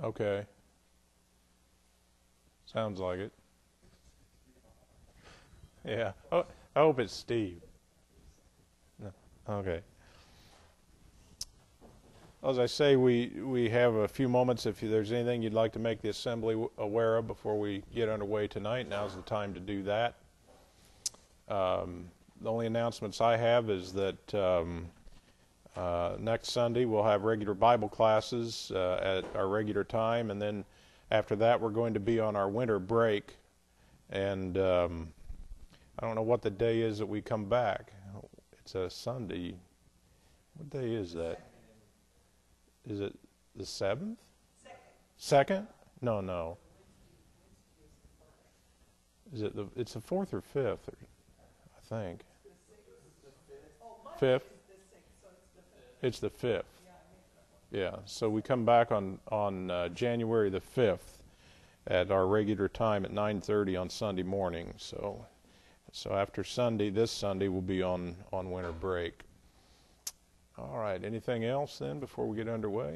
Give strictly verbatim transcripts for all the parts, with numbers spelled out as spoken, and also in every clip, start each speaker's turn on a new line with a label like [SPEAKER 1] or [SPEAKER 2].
[SPEAKER 1] Okay. Sounds like it. Yeah. Oh, I hope it's Steve. No. Okay. As I say, we, we have a few moments. If there's anything you'd like to make the assembly aware of before we get underway tonight, now's the time to do that. Um, the only announcements I have is that um, uh, next Sunday we'll have regular Bible classes uh, at our regular time, and then after that we're going to be on our winter break. And um, I don't know what the day is that we come back. It's a Sunday. What day is that? Is it the seventh? Second. Second? No, no. Is it the? It's the fourth or fifth, I think. Fifth. It's the fifth. Yeah. So we come back on on uh, January the fifth at our regular time at nine thirty on Sunday morning. So, so after Sunday, this Sunday we'll be on on winter break. All right. Anything else then before we get underway?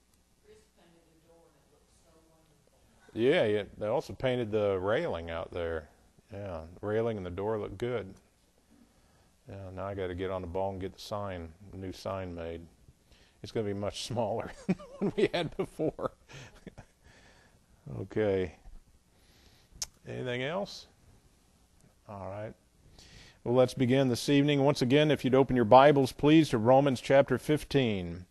[SPEAKER 1] Yeah, yeah. They also painted the railing out there. Yeah, the railing and the door look good. Yeah. Now I got to get on the ball and get the sign, the new sign made. It's going to be much smaller than we had before. Okay. Anything else? All right. Well, let's begin this evening. Once again, if you'd open your Bibles, please, to Romans chapter fifteen.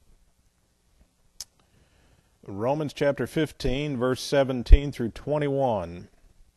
[SPEAKER 1] Romans chapter fifteen, verse seventeen through twenty-one.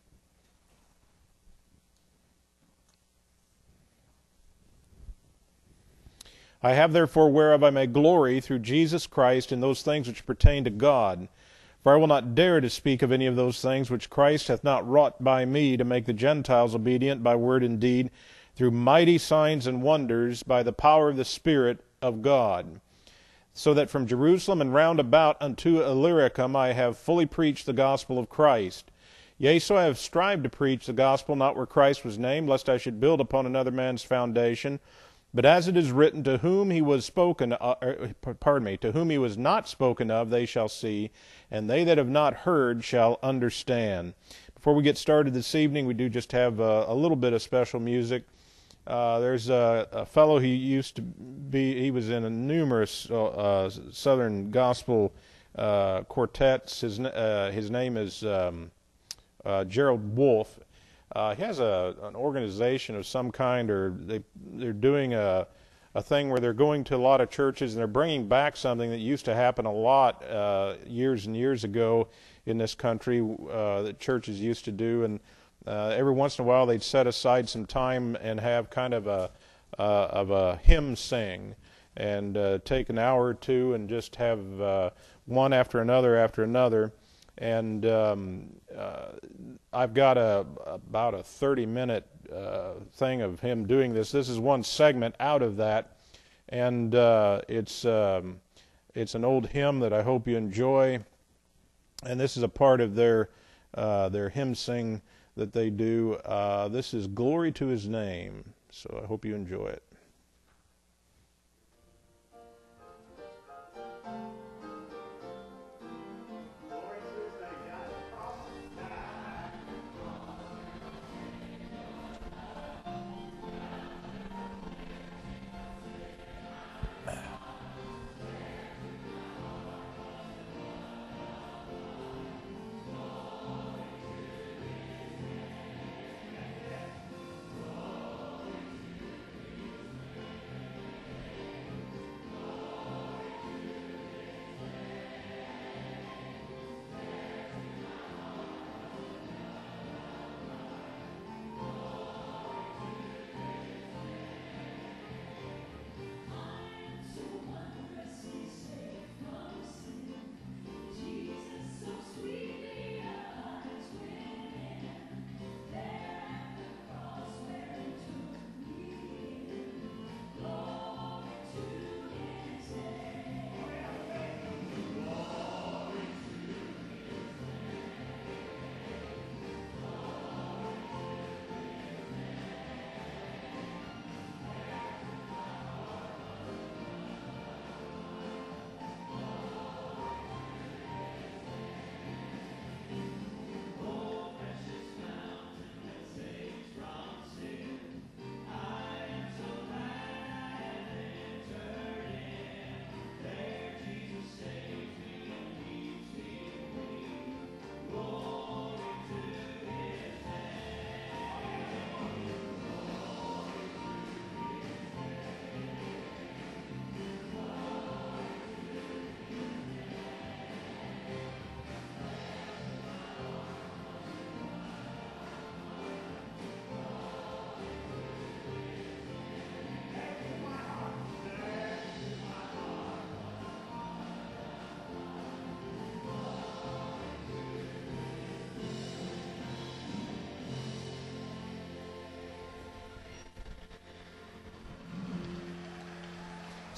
[SPEAKER 1] I have therefore whereof I may glory through Jesus Christ in those things which pertain to God. For I will not dare to speak of any of those things which Christ hath not wrought by me to make the Gentiles obedient by word and deed, through mighty signs and wonders, by the power of the Spirit of God. So that from Jerusalem and round about unto Illyricum I have fully preached the gospel of Christ. Yea, so I have strived to preach the gospel not where Christ was named, lest I should build upon another man's foundation. But as it is written, to whom he was spoken, uh, pardon me, to whom he was not spoken of, they shall see, and they that have not heard shall understand. Before we get started this evening, we do just have a, a little bit of special music. Uh, there's a, a fellow who used to be, he was in a numerous uh, Southern gospel uh, quartets. His, uh, his name is um, uh, Gerald Wolfe. Uh, he has a, an organization of some kind, or they, they're doing a, a thing where they're going to a lot of churches and they're bringing back something that used to happen a lot uh, years and years ago in this country uh, that churches used to do. And uh, every once in a while they'd set aside some time and have kind of a uh, of a hymn sing, and uh, take an hour or two and just have uh, one after another after another. And um, uh, I've got a about a thirty minute uh, thing of him doing this. This is one segment out of that, and uh, it's um, it's an old hymn that I hope you enjoy. And this is a part of their uh, their hymn sing that they do. Uh, this is "Glory to His Name." So I hope you enjoy it.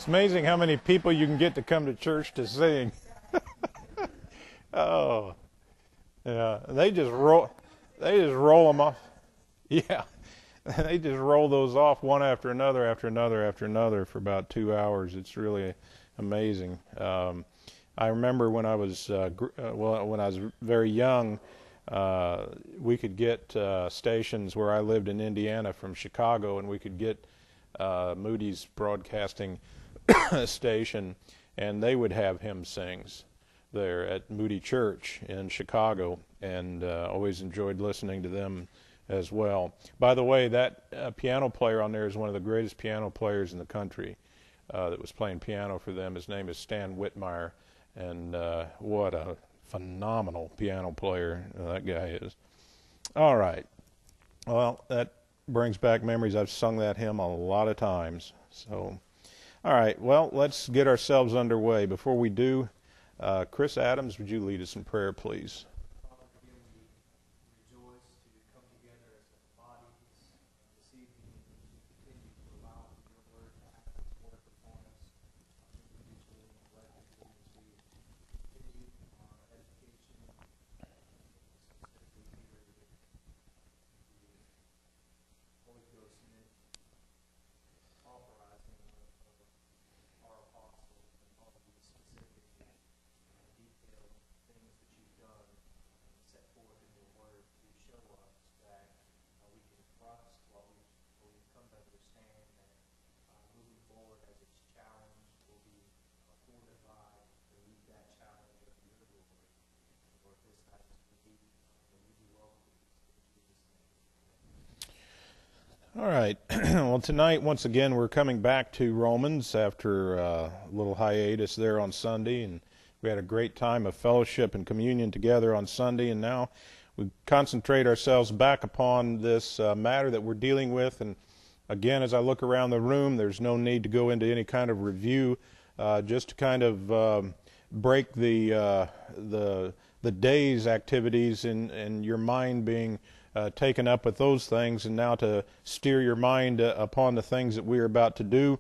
[SPEAKER 1] It's amazing how many people you can get to come to church to sing. Oh, yeah. They just roll. They just roll them off. Yeah, they just roll those off one after another, after another, after another for about two hours. It's really amazing. Um, I remember when I was uh, gr- uh, well, when I was very young, uh, we could get uh, stations where I lived in Indiana from Chicago, and we could get uh, Moody's Broadcasting station, and they would have hymn sings there at Moody Church in Chicago, and uh, always enjoyed listening to them as well. By the way, that uh, piano player on there is one of the greatest piano players in the country uh, that was playing piano for them. His name is Stan Whitmire, and uh, what a phenomenal piano player that guy is. All right. Well, that brings back memories. I've sung that hymn a lot of times. So, all right. Well, let's get ourselves underway. Before we do, uh, Chris Adams, would you lead us in prayer, please?
[SPEAKER 2] Father, again, we rejoice to come together as a body this, this evening, and we continue to allow your word to act its work upon us individually and collectively as we continue our education, specifically here with the Holy Ghost authorizing of, of our apostle and all of the specific detailed things that you've done and set forth in your word to show us that uh, we can trust what we what we've come to understand, that uh, moving forward as it's challenged will be uh, fortified to meet that challenge of your glory. Lord, this night as we meet, uh, may you be welcome in Jesus' name.
[SPEAKER 1] All right. Well, tonight, once again, we're coming back to Romans after uh, a little hiatus there on Sunday, and we had a great time of fellowship and communion together on Sunday, and now we concentrate ourselves back upon this uh, matter that we're dealing with. And again, as I look around the room, there's no need to go into any kind of review, uh, just to kind of um, break the uh, the the day's activities and and your mind being uh, taken up with those things, and now to steer your mind uh, upon the things that we are about to do.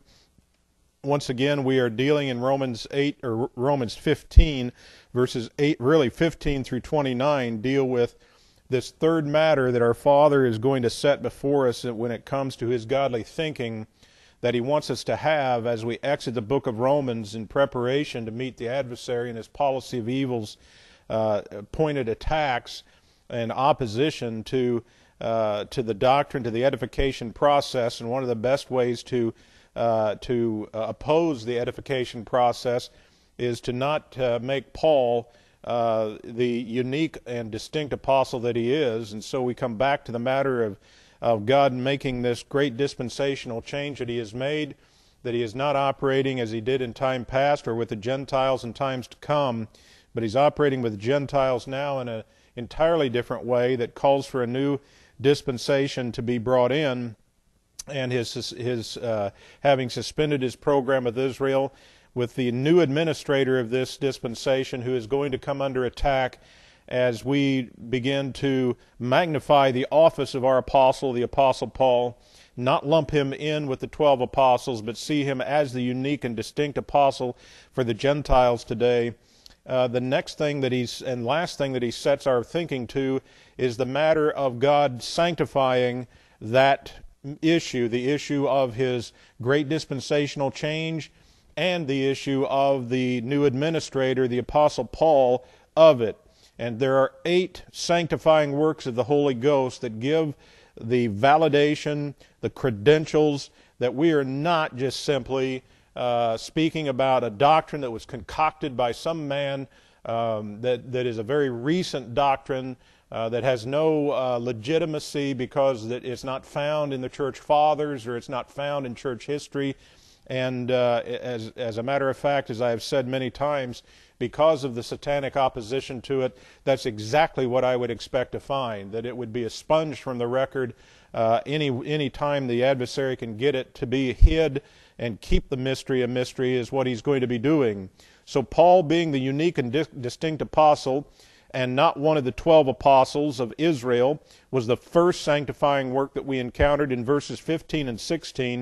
[SPEAKER 1] Once again, we are dealing in Romans eight or Romans fifteen, verses eight, really fifteen through twenty-nine, deal with this third matter that our Father is going to set before us when it comes to His godly thinking that He wants us to have as we exit the book of Romans in preparation to meet the adversary and his policy of evils, uh, pointed attacks and opposition to uh, to the doctrine, to the edification process. And one of the best ways to Uh, to uh, oppose the edification process is to not uh, make Paul uh, the unique and distinct apostle that he is. And so we come back to the matter of, of God making this great dispensational change that He has made, that He is not operating as He did in time past or with the Gentiles in times to come, but He's operating with the Gentiles now in an entirely different way that calls for a new dispensation to be brought in. And his his uh, having suspended his program with Israel, with the new administrator of this dispensation who is going to come under attack as we begin to magnify the office of our apostle, the Apostle Paul, not lump him in with the twelve apostles, but see him as the unique and distinct apostle for the Gentiles today. Uh, the next thing that he's, and last thing that he sets our thinking to, is the matter of God sanctifying that issue, the issue of His great dispensational change, and the issue of the new administrator, the Apostle Paul, of it. And there are eight sanctifying works of the Holy Ghost that give the validation, the credentials, that we are not just simply uh, speaking about a doctrine that was concocted by some man, um, that, that is a very recent doctrine, Uh, that has no uh, legitimacy because that it's not found in the church fathers or it's not found in church history. And uh, as, as a matter of fact, as I have said many times, because of the satanic opposition to it, that's exactly what I would expect to find, that it would be expunged from the record uh, any, any time the adversary can get it to be hid and keep the mystery a mystery is what he's going to be doing. So Paul, being the unique and dis- distinct apostle, and not one of the twelve apostles of Israel, was the first sanctifying work that we encountered in verses fifteen and sixteen.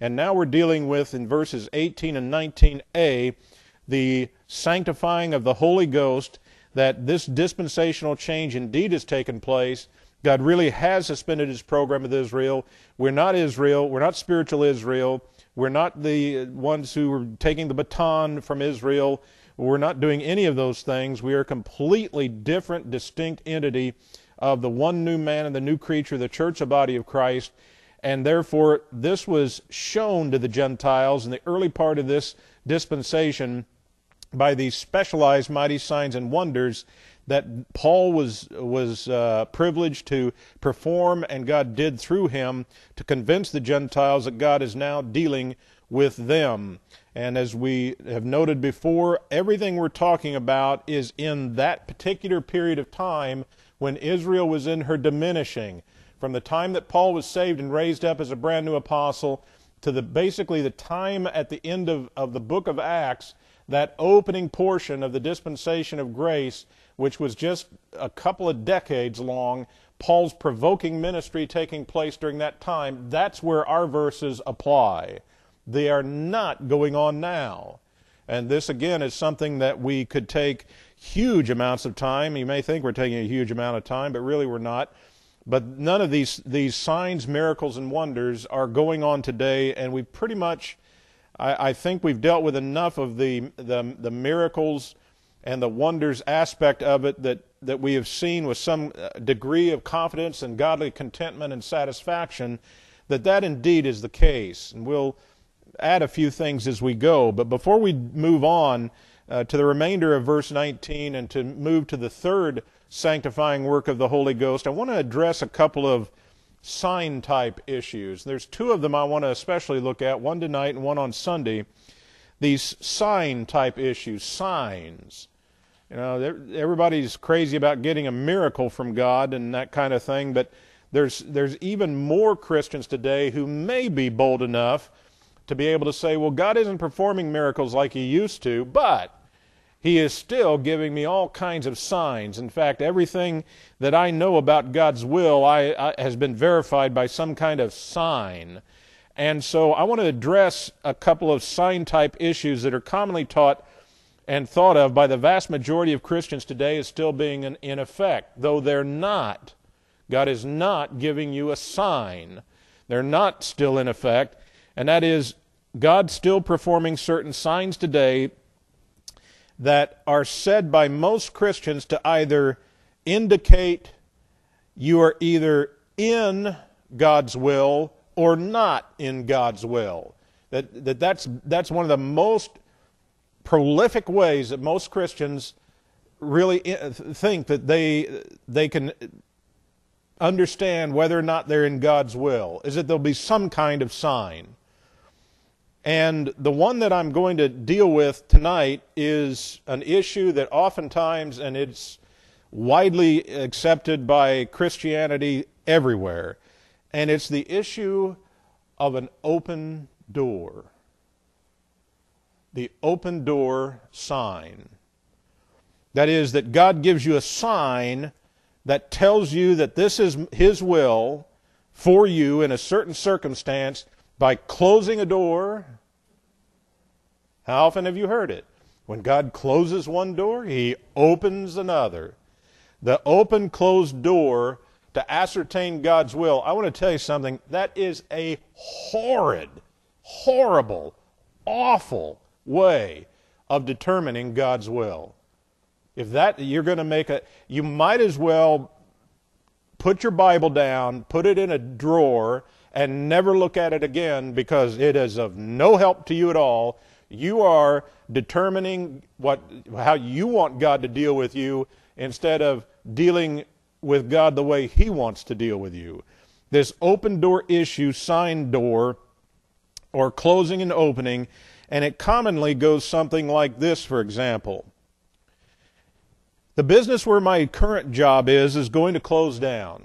[SPEAKER 1] And now we're dealing with, in verses eighteen and nineteen a, the sanctifying of the Holy Ghost, that this dispensational change indeed has taken place. God really has suspended his program with Israel. We're not Israel. We're not spiritual Israel. We're not the ones who are taking the baton from Israel. We're not doing any of those things. We are a completely different, distinct entity of the one new man and the new creature, the church, the body of Christ. And therefore, this was shown to the Gentiles in the early part of this dispensation by these specialized mighty signs and wonders that Paul was was uh, privileged to perform, and God did through him to convince the Gentiles that God is now dealing with them. And as we have noted before, everything we're talking about is in that particular period of time when Israel was in her diminishing. From the time that Paul was saved and raised up as a brand new apostle to the basically the time at the end of, of the book of Acts, that opening portion of the dispensation of grace, which was just a couple of decades long, Paul's provoking ministry taking place during that time, that's where our verses apply. They are not going on now. And this, again, is something that we could take huge amounts of time. You may think we're taking a huge amount of time, but really we're not. But none of these, these signs, miracles, and wonders are going on today, and we pretty much, I, I think we've dealt with enough of the, the, the miracles and the wonders aspect of it that, that we have seen with some degree of confidence and godly contentment and satisfaction, that that indeed is the case. And we'll add a few things as we go. But before we move on uh, to the remainder of verse nineteen and to move to the third sanctifying work of the Holy Ghost, I want to address a couple of sign-type issues. There's two of them I want to especially look at, one tonight and one on Sunday. These sign-type issues, signs. You know, everybody's crazy about getting a miracle from God and that kind of thing, but there's there's even more Christians today who may be bold enough to be able to say, well, God isn't performing miracles like he used to, but he is still giving me all kinds of signs. In fact, everything that I know about God's will I, I, has been verified by some kind of sign. And so I want to address a couple of sign-type issues that are commonly taught and thought of by the vast majority of Christians today as still being in, in effect, though they're not. God is not giving you a sign. They're not still in effect, and that is God's still performing certain signs today that are said by most Christians to either indicate you are either in God's will or not in God's will. That, that that's, that's one of the most prolific ways that most Christians really think that they, they can understand whether or not they're in God's will, is that there'll be some kind of sign. And the one that I'm going to deal with tonight is an issue that oftentimes, and it's widely accepted by Christianity everywhere, and it's the issue of an open door. The open door sign. That is, that God gives you a sign that tells you that this is his will for you in a certain circumstance by closing a door. How often have you heard it? When God closes one door, he opens another. The open, closed door to ascertain God's will. I want to tell you something. That is a horrid, horrible, awful way of determining God's will. If that, you're going to make a, you might as well put your Bible down, put it in a drawer, and never look at it again, because it is of no help to you at all. You are determining what, how you want God to deal with you instead of dealing with God the way he wants to deal with you. This open door issue, sign door, or closing and opening, and it commonly goes something like this, for example. The business where my current job is is going to close down.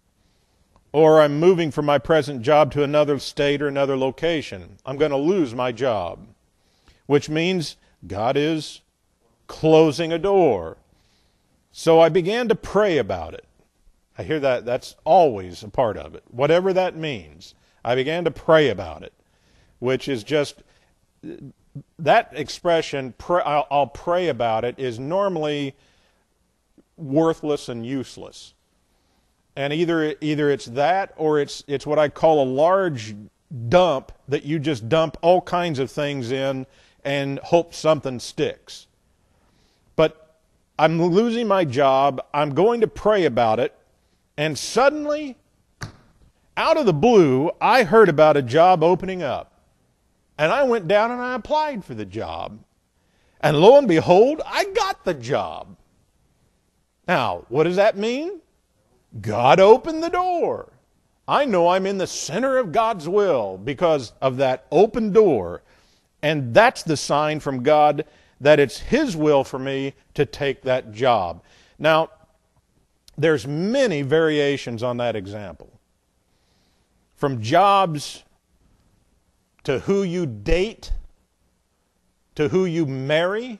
[SPEAKER 1] Or I'm moving from my present job to another state or another location. I'm going to lose my job. Which means God is closing a door. So I began to pray about it. I hear that that's always a part of it. Whatever that means, I began to pray about it. which is just, that expression, pray, I'll, I'll pray about it, is normally worthless and useless. And either either it's that, or it's it's what I call a large dump that you just dump all kinds of things in and hope something sticks. But I'm losing my job, I'm going to pray about it, and suddenly, out of the blue, I heard about a job opening up. And I went down and I applied for the job. And lo and behold, I got the job. Now, what does that mean? God opened the door. I know I'm in the center of God's will because of that open door. And that's the sign from God that it's His will for me to take that job. Now, there's many variations on that example. From jobs to who you date, to who you marry,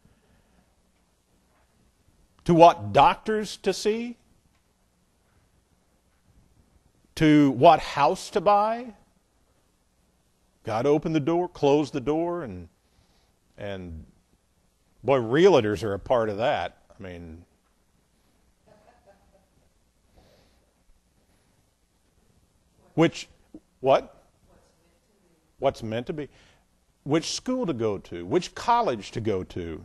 [SPEAKER 1] to what doctors to see, to what house to buy. God opened the door, closed the door, and and boy, realtors are a part of that. I mean, which, what? What's meant to be? Which school to go to? Which college to go to?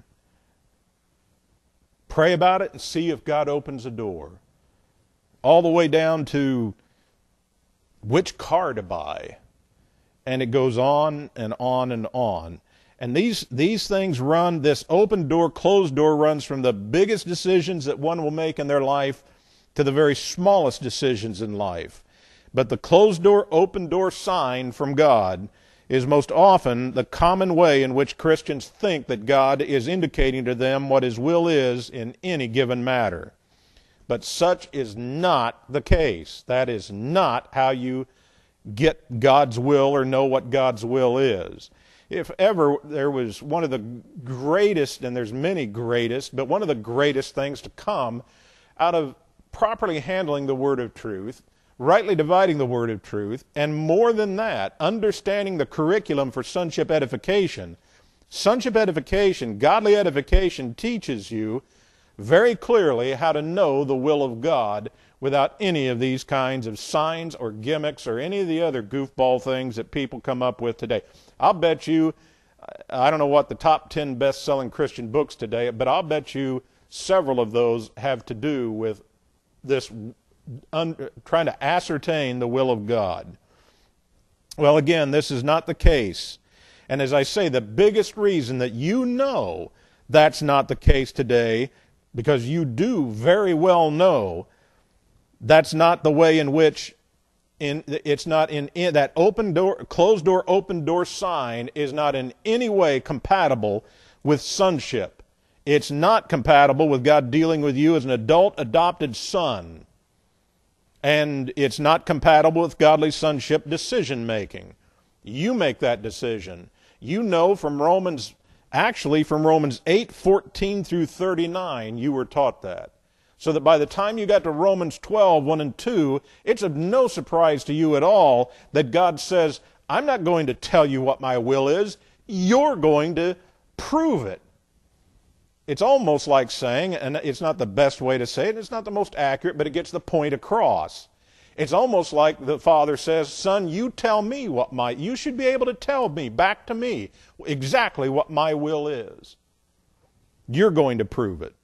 [SPEAKER 1] Pray about it and see if God opens a door. All the way down to which car to buy. And it goes on and on and on. And these, these things run, this open door, closed door runs from the biggest decisions that one will make in their life to the very smallest decisions in life. But the closed door, open door sign from God is most often the common way in which Christians think that God is indicating to them what His will is in any given matter. But such is not the case. That is not how you get God's will or know what God's will is. If ever there was one of the greatest, and there's many greatest, but one of the greatest things to come out of properly handling the Word of truth, rightly dividing the word of truth, and more than that, understanding the curriculum for sonship edification. Sonship edification, godly edification, teaches you very clearly how to know the will of God without any of these kinds of signs or gimmicks or any of the other goofball things that people come up with today. I'll bet you, I don't know what the top ten best-selling Christian books today, but I'll bet you several of those have to do with this Un, trying to ascertain the will of God. Well, again, this is not the case. And as I say, the biggest reason that you know that's not the case today, because you do very well know that's not the way in which in, it's not in, in that open door, closed door, open door sign is not in any way compatible with sonship. It's not compatible with God dealing with you as an adult adopted son. And it's not compatible with godly sonship decision-making. You make that decision. You know from Romans, actually from Romans eight, fourteen through thirty-nine, you were taught that. So that by the time you got to Romans twelve, one and two, it's of no surprise to you at all that God says, I'm not going to tell you what my will is. You're going to prove it. It's almost like saying, and it's not the best way to say it, it's not the most accurate, but it gets the point across. It's almost like the Father says, son, you tell me what my, you should be able to tell me, back to me, exactly what my will is. You're going to prove it.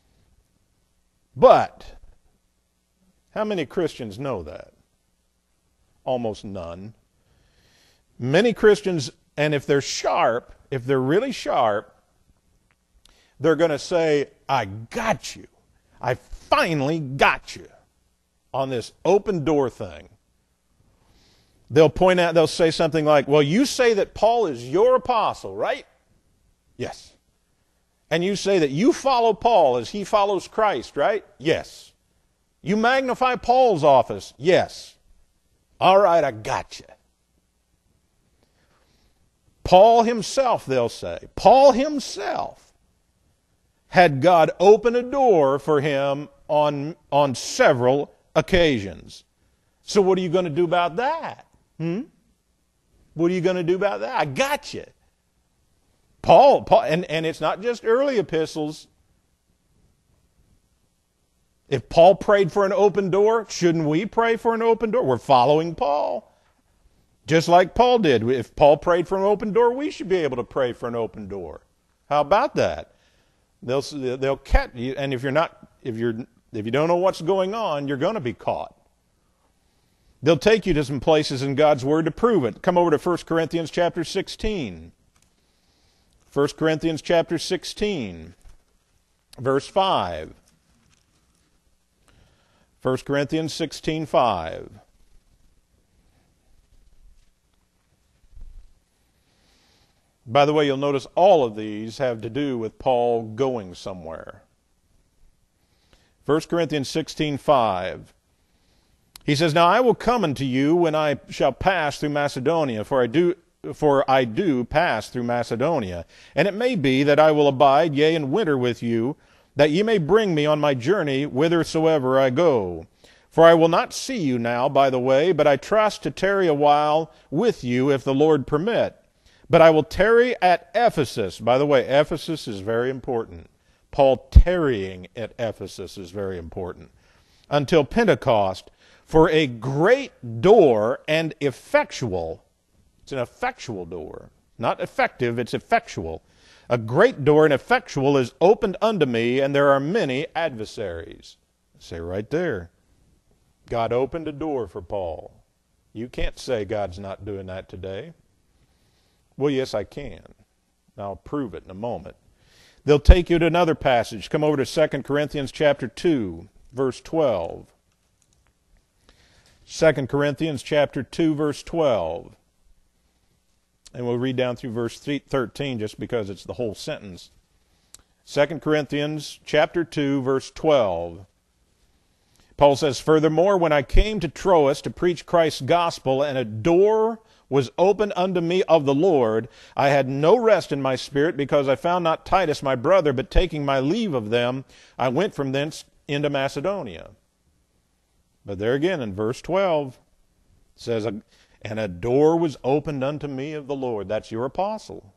[SPEAKER 1] But, how many Christians know that? Almost none. Many Christians, and if they're sharp, if they're really sharp, they're going to say, I got you. I finally got you on this open door thing. They'll point out, they'll say something like, well, you say that Paul is your apostle, right? Yes. And you say that you follow Paul as he follows Christ, right? Yes. You magnify Paul's office? Yes. All right, I got you. Paul himself, they'll say, Paul himself had God open a door for him on, on several occasions. So what are you going to do about that? Hmm? What are you going to do about that? I got you. Paul, Paul and, and it's not just early epistles. If Paul prayed for an open door, shouldn't we pray for an open door? We're following Paul. Just like Paul did. If Paul prayed for an open door, we should be able to pray for an open door. How about that? They'll they'll catch you, and if you're not if you're if you don't know what's going on, you're going to be caught. They'll take you to some places in God's Word to prove it. Come over to First Corinthians chapter sixteen. First Corinthians chapter sixteen, verse five. First Corinthians sixteen, five. By the way, you'll notice all of these have to do with Paul going somewhere. First Corinthians sixteen, five. He says, "Now I will come unto you when I shall pass through Macedonia, for I do for I do pass through Macedonia. And it may be that I will abide, yea, and winter with you, that ye may bring me on my journey whithersoever I go. For I will not see you now by the way, but I trust to tarry a while with you, if the Lord permit. But I will tarry at Ephesus." By the way, Ephesus is very important. Paul tarrying at Ephesus is very important. "Until Pentecost, for a great door and effectual," it's an effectual door, not effective, it's effectual. "A great door and effectual is opened unto me, and there are many adversaries." Say right there. God opened a door for Paul. You can't say God's not doing that today. Well, yes, I can. I'll prove it in a moment. They'll take you to another passage. Come over to Second Corinthians chapter two, verse twelve. Second Corinthians chapter two, verse twelve. And we'll read down through verse thirteen just because it's the whole sentence. Second Corinthians chapter two, verse twelve. Paul says, "Furthermore, when I came to Troas to preach Christ's gospel, and a door was opened unto me of the Lord, I had no rest in my spirit, because I found not Titus my brother, but taking my leave of them, I went from thence into Macedonia." But there again in verse twelve, it says, "And a door was opened unto me of the Lord." That's your apostle.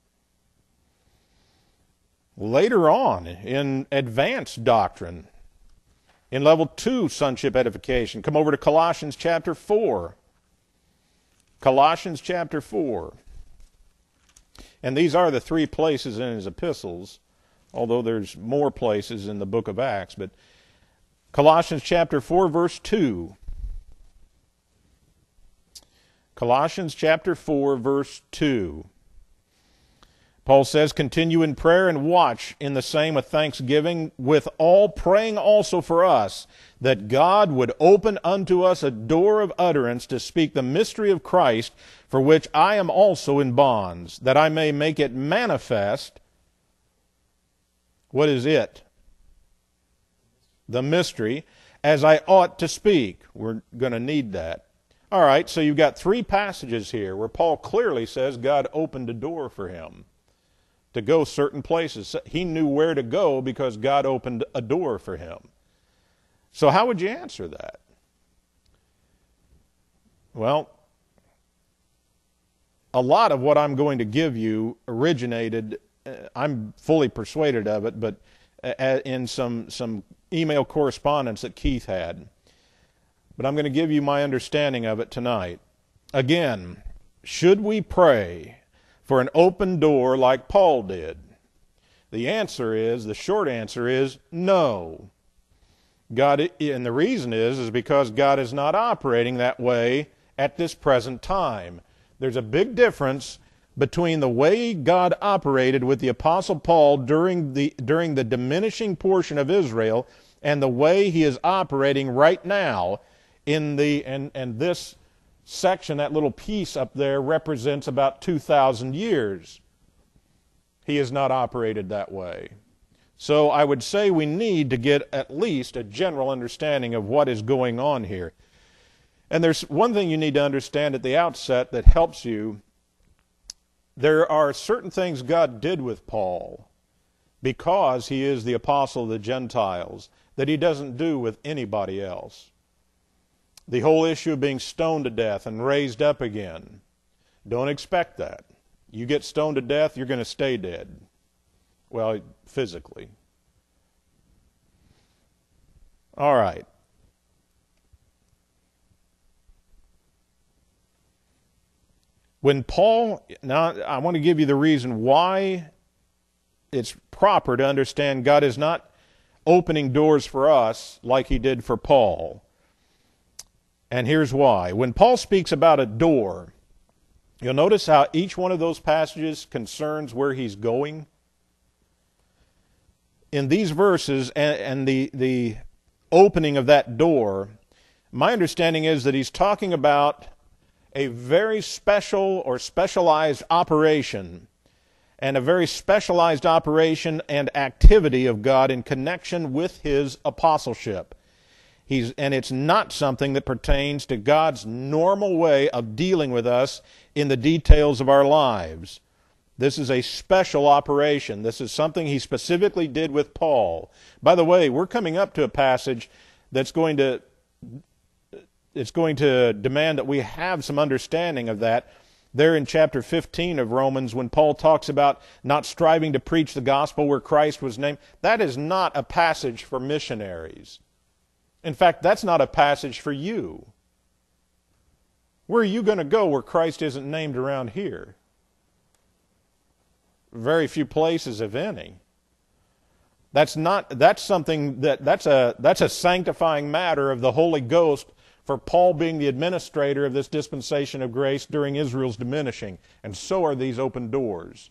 [SPEAKER 1] Later on, in advanced doctrine, in level two sonship edification, come over to Colossians chapter four. Colossians chapter four. And these are the three places in his epistles, although there's more places in the book of Acts. But Colossians chapter four, verse two. Colossians chapter four, verse two. Paul says, "Continue in prayer and watch in the same with thanksgiving, with all praying also for us, that God would open unto us a door of utterance to speak the mystery of Christ, for which I am also in bonds, that I may make it manifest." What is it? The mystery, "as I ought to speak." We're going to need that. All right, so you've got three passages here where Paul clearly says God opened a door for him to go certain places. He knew where to go because God opened a door for him. So how would you answer that? Well, a lot of what I'm going to give you originated, I'm fully persuaded of it, but in some, some email correspondence that Keith had. But I'm going to give you my understanding of it tonight. Again, should we pray for an open door like Paul did? The answer is, the short answer is no. God, and the reason is, is because God is not operating that way at this present time. There's a big difference between the way God operated with the Apostle Paul during the during the diminishing portion of Israel and the way he is operating right now in the and and this section, that little piece up there, represents about two thousand years. He has not operated that way. So I would say we need to get at least a general understanding of what is going on here. And there's one thing you need to understand at the outset that helps you. There are certain things God did with Paul because he is the apostle of the Gentiles that he doesn't do with anybody else. The whole issue of being stoned to death and raised up again. Don't expect that. You get stoned to death, you're going to stay dead. Well, physically. All right. When Paul, now I want to give you the reason why it's proper to understand God is not opening doors for us like he did for Paul. And here's why. When Paul speaks about a door, you'll notice how each one of those passages concerns where he's going. In these verses and, and the, the opening of that door, my understanding is that he's talking about a very special or specialized operation and a very specialized operation and activity of God in connection with his apostleship. He's, and it's not something that pertains to God's normal way of dealing with us in the details of our lives. This is a special operation. This is something he specifically did with Paul. By the way, we're coming up to a passage that's going to, it's going to demand that we have some understanding of that. There in chapter fifteen of Romans, when Paul talks about not striving to preach the gospel where Christ was named, that is not a passage for missionaries. In fact, that's not a passage for you. Where are you going to go where Christ isn't named around here? Very few places, if any. That's not, that's something that, that's a, that's a sanctifying matter of the Holy Ghost for Paul being the administrator of this dispensation of grace during Israel's diminishing. And so are these open doors.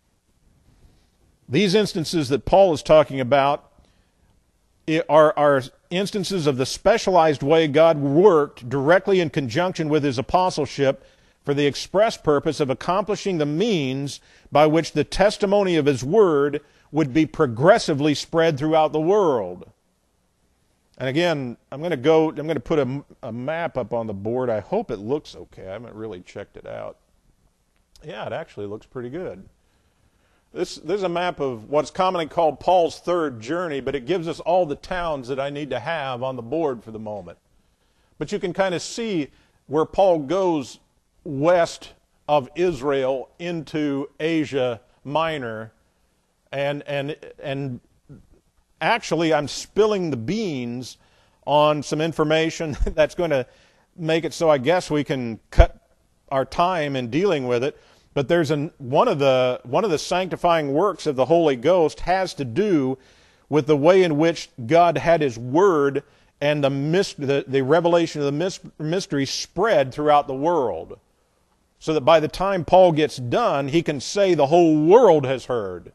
[SPEAKER 1] These instances that Paul is talking about are, are instances of the specialized way God worked directly in conjunction with his apostleship for the express purpose of accomplishing the means by which the testimony of his word would be progressively spread throughout the world. And again, I'm going to go, I'm going to put a, a map up on the board. I hope it looks okay. I haven't really checked it out. Yeah, it actually looks pretty good. This, this is a map of what's commonly called Paul's third journey, but it gives us all the towns that I need to have on the board for the moment. But you can kind of see where Paul goes west of Israel into Asia Minor, and and and actually I'm spilling the beans on some information that's going to make it so I guess we can cut our time in dealing with it. But there's an, one of the one of the sanctifying works of the Holy Ghost has to do with the way in which God had his word and the myst- the, the revelation of the mystery spread throughout the world. So that by the time Paul gets done, he can say the whole world has heard.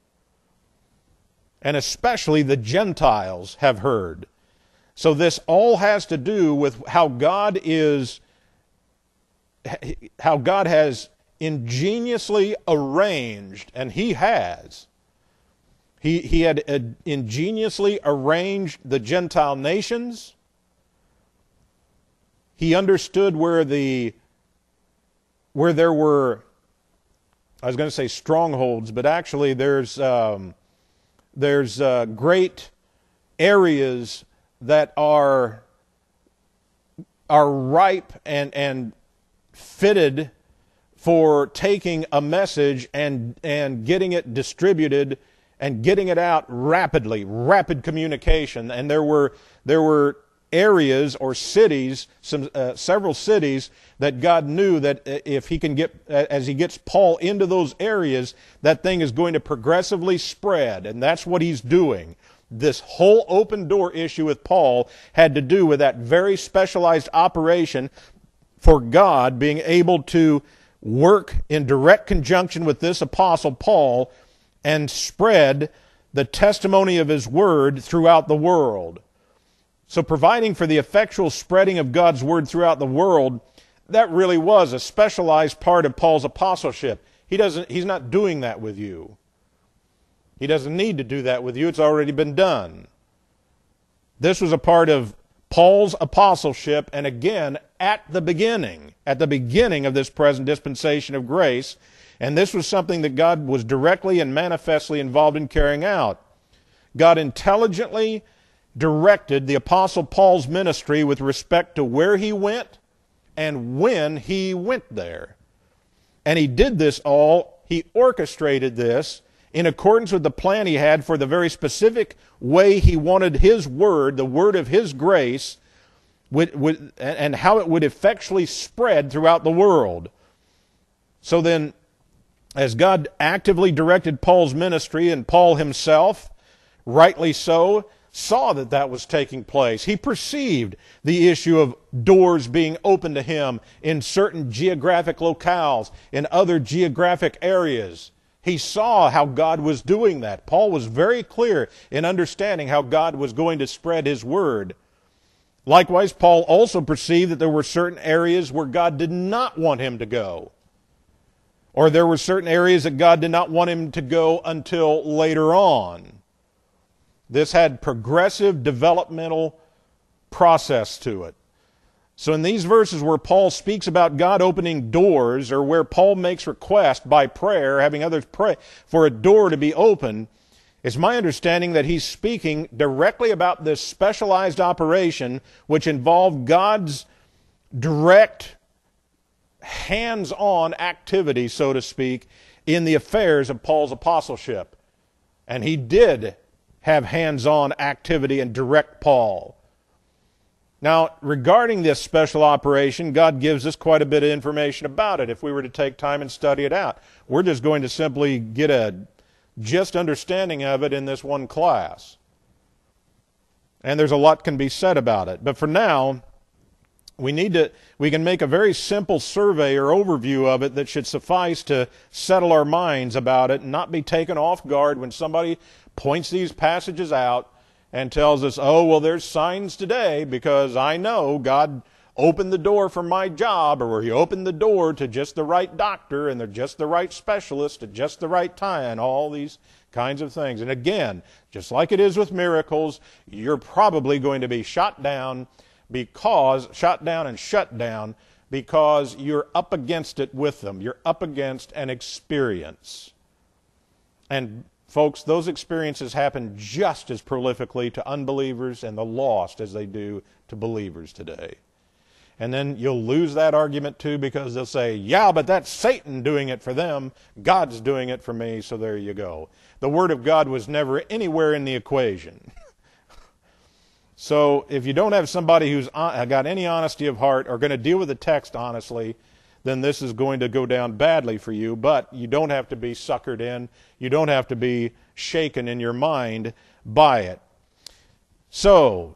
[SPEAKER 1] And especially the Gentiles have heard. So this all has to do with how God is, how God has ingeniously arranged, and he has. He, he had ingeniously arranged the Gentile nations. He understood where the where there were, I was going to say strongholds, but actually there's um, there's uh, great areas that are are ripe and and fitted for taking a message and and getting it distributed and getting it out rapidly, rapid communication. And there were there were areas or cities, some uh, several cities that God knew that if he can get, as he gets Paul into those areas, that thing is going to progressively spread, and that's what he's doing. This whole open door issue with Paul had to do with that very specialized operation for God being able to work in direct conjunction with this apostle Paul and spread the testimony of his word throughout the world. So providing for the effectual spreading of God's word throughout the world, that really was a specialized part of Paul's apostleship. He doesn't, he's not doing that with you. He doesn't need to do that with you. It's already been done. This was a part of Paul's apostleship, and again, at the beginning, at the beginning of this present dispensation of grace, and this was something that God was directly and manifestly involved in carrying out. God intelligently directed the Apostle Paul's ministry with respect to where he went and when he went there. And he did this all, he orchestrated this in accordance with the plan he had for the very specific way he wanted his word, the word of his grace, would, would, and how it would effectually spread throughout the world. So then, as God actively directed Paul's ministry, and Paul himself, rightly so, saw that that was taking place. He perceived the issue of doors being open to him in certain geographic locales, in other geographic areas. He saw how God was doing that. Paul was very clear in understanding how God was going to spread his word. Likewise, Paul also perceived that there were certain areas where God did not want him to go. Or there were certain areas that God did not want him to go until later on. This had progressive developmental process to it. So in these verses where Paul speaks about God opening doors, or where Paul makes request by prayer, having others pray for a door to be opened, it's my understanding that he's speaking directly about this specialized operation which involved God's direct, hands-on activity, so to speak, in the affairs of Paul's apostleship. And he did have hands-on activity and direct Paul. Now, regarding this special operation, God gives us quite a bit of information about it if we were to take time and study it out. We're just going to simply get a just understanding of it in this one class. And there's a lot can be said about it. But for now, we need to, we can make a very simple survey or overview of it that should suffice to settle our minds about it and not be taken off guard when somebody points these passages out and tells us, oh, well, there's signs today because I know God opened the door for my job, or he opened the door to just the right doctor and they're just the right specialist at just the right time, and all these kinds of things. And again, just like it is with miracles, you're probably going to be shot down because, shot down and shut down because you're up against it with them. You're up against an experience. And folks, those experiences happen just as prolifically to unbelievers and the lost as they do to believers today. And then you'll lose that argument too because they'll say, yeah, but that's Satan doing it for them. God's doing it for me, so there you go. The Word of God was never anywhere in the equation. So if you don't have somebody who's got any honesty of heart or going to deal with the text honestly, then this is going to go down badly for you. But you don't have to be suckered in. You don't have to be shaken in your mind by it. So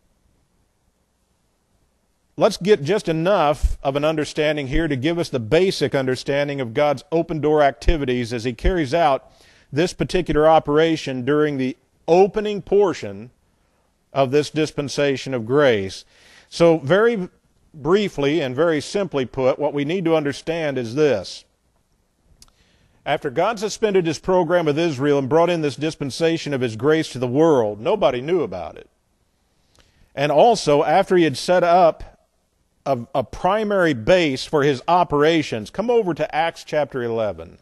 [SPEAKER 1] let's get just enough of an understanding here to give us the basic understanding of God's open door activities as he carries out this particular operation during the opening portion of this dispensation of grace. So very briefly and very simply put, what we need to understand is this. After God suspended his program with Israel and brought in this dispensation of his grace to the world, nobody knew about it. And also, after he had set up a, a primary base for his operations, come over to Acts chapter eleven.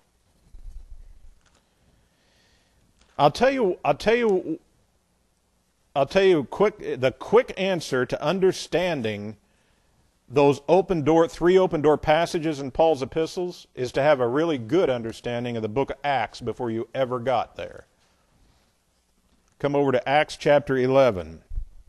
[SPEAKER 1] I'll tell you, I'll tell you, I'll tell you quick, the quick answer to understanding those open door, three open door passages in Paul's epistles is to have a really good understanding of the book of Acts before you ever got there. Come over to Acts chapter eleven.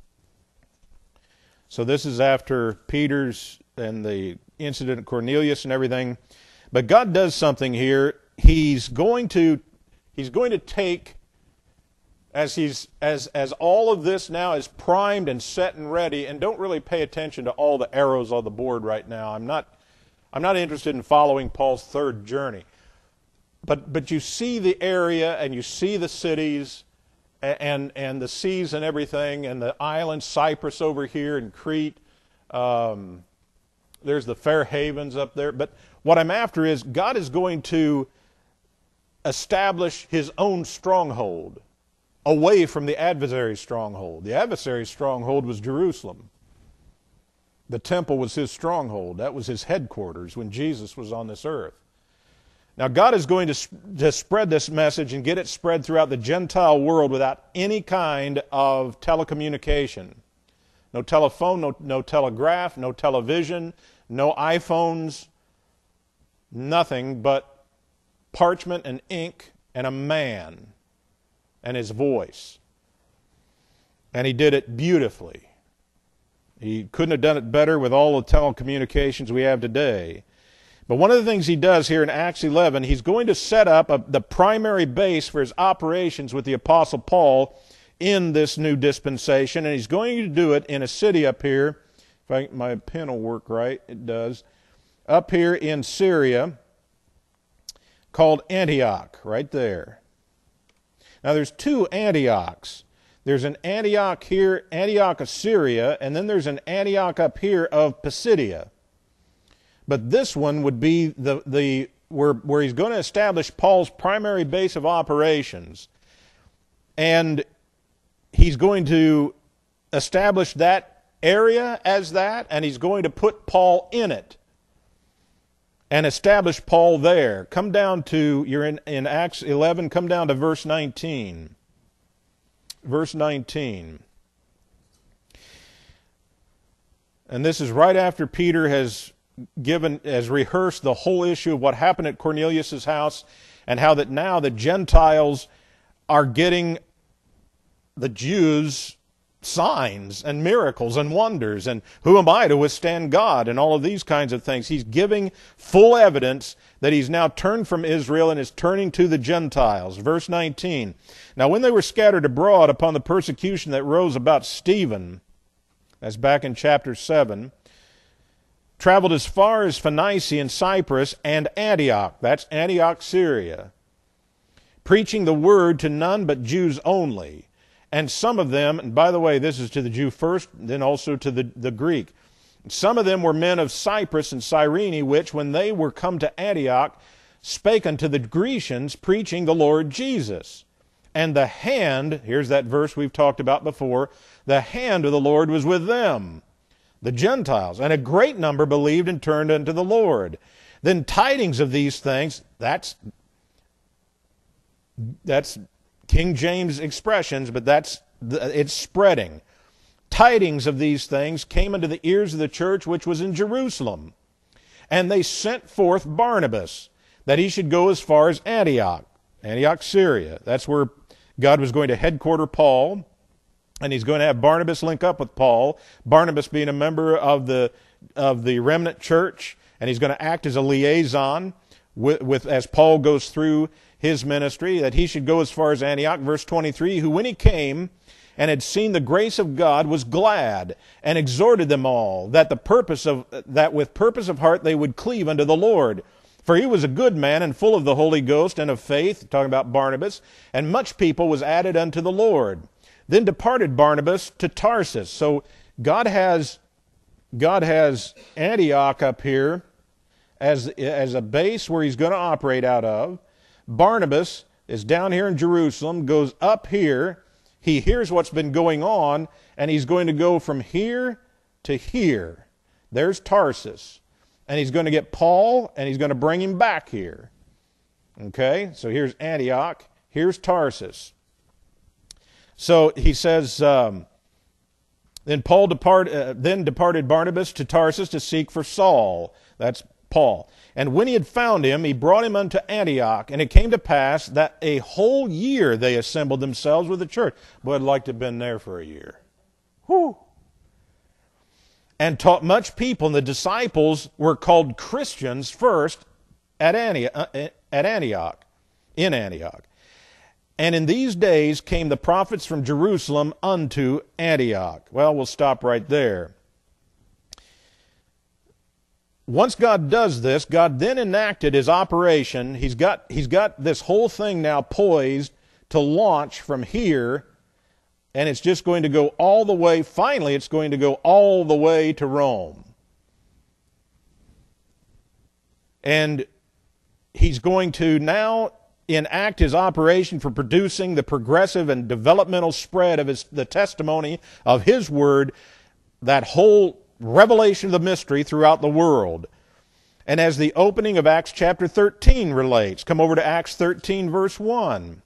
[SPEAKER 1] So this is after Peter's and the incident of Cornelius and everything. But God does something here. He's going to, he's going to take, as he's as as all of this now is primed and set and ready, and don't really pay attention to all the arrows on the board right now. I'm not I'm not interested in following Paul's third journey. But but you see the area and you see the cities and and, and the seas and everything, and the island Cyprus over here and Crete. Um, there's the Fair Havens up there. But what I'm after is God is going to establish his own stronghold away from the adversary's stronghold. The adversary's stronghold was Jerusalem. The temple was his stronghold. That was his headquarters when Jesus was on this earth. Now God is going to, to spread this message and get it spread throughout the Gentile world without any kind of telecommunication. No telephone, no, no telegraph, no television, no iPhones, nothing but parchment and ink and a man and his voice. And he did it beautifully. He couldn't have done it better with all the telecommunications we have today. But one of the things he does here in Acts eleven, he's going to set up a, the primary base for his operations with the Apostle Paul in this new dispensation, and he's going to do it in a city up here. If I, my pen will work right, it does. Up here in Syria, called Antioch, right there. Now there's two Antiochs. There's an Antioch here, Antioch of Syria, and then there's an Antioch up here of Pisidia. But this one would be the, the where, where he's going to establish Paul's primary base of operations. And he's going to establish that area as that, and he's going to put Paul in it and establish Paul there. Come down to, you're in, in Acts eleven, come down to verse nineteen. Verse nineteen. And this is right after Peter has given, has rehearsed the whole issue of what happened at Cornelius' house, and how that now the Gentiles are getting the Jews signs and miracles and wonders, and who am I to withstand God, and all of these kinds of things. He's giving full evidence that he's now turned from Israel and is turning to the Gentiles. Verse nineteen. Now when they were scattered abroad upon the persecution that rose about Stephen, that's back in chapter seven, traveled as far as Phoenicia and Cyprus and Antioch, that's Antioch, Syria, preaching the word to none but Jews only. And some of them, and by the way, this is to the Jew first, then also to the, the Greek. Some of them were men of Cyprus and Cyrene, which, when they were come to Antioch, spake unto the Grecians, preaching the Lord Jesus. And the hand, here's that verse we've talked about before, the hand of the Lord was with them, the Gentiles. And a great number believed and turned unto the Lord. Then tidings of these things, that's, that's King James expressions, but that's it's spreading. Tidings of these things came unto the ears of the church which was in Jerusalem. And they sent forth Barnabas, that he should go as far as Antioch, Antioch, Syria. That's where God was going to headquarter Paul, and he's going to have Barnabas link up with Paul, Barnabas being a member of the of the remnant church, and he's going to act as a liaison with, with as Paul goes through his ministry, that he should go as far as Antioch. Verse twenty-three, who when he came and had seen the grace of God was glad, and exhorted them all, that the purpose of that with purpose of heart they would cleave unto the Lord. For he was a good man and full of the Holy Ghost and of faith, talking about Barnabas, and much people was added unto the Lord. Then departed Barnabas to Tarsus. So God has God has Antioch up here as, as a base where he's going to operate out of. Barnabas is down here in Jerusalem, goes up here. He hears what's been going on, and he's going to go from here to here. There's Tarsus. And he's going to get Paul, and he's going to bring him back here. Okay, so here's Antioch. Here's Tarsus. So he says, um, then Paul depart, uh, then departed Barnabas to Tarsus to seek for Saul. That's Paul. And when he had found him, he brought him unto Antioch. And it came to pass that a whole year they assembled themselves with the church. Boy, I'd like to have been there for a year. Whew. And taught much people. And the disciples were called Christians first at Antioch, at Antioch, in Antioch. And in these days came the prophets from Jerusalem unto Antioch. Well, we'll stop right there. Once God does this, God then enacted his operation. He's got, he's got this whole thing now poised to launch from here, and it's just going to go all the way, finally it's going to go all the way to Rome. And he's going to now enact his operation for producing the progressive and developmental spread of his, the testimony of his word, that whole revelation of the mystery throughout the world. And as the opening of Acts chapter thirteen relates, come over to Acts thirteen verse one.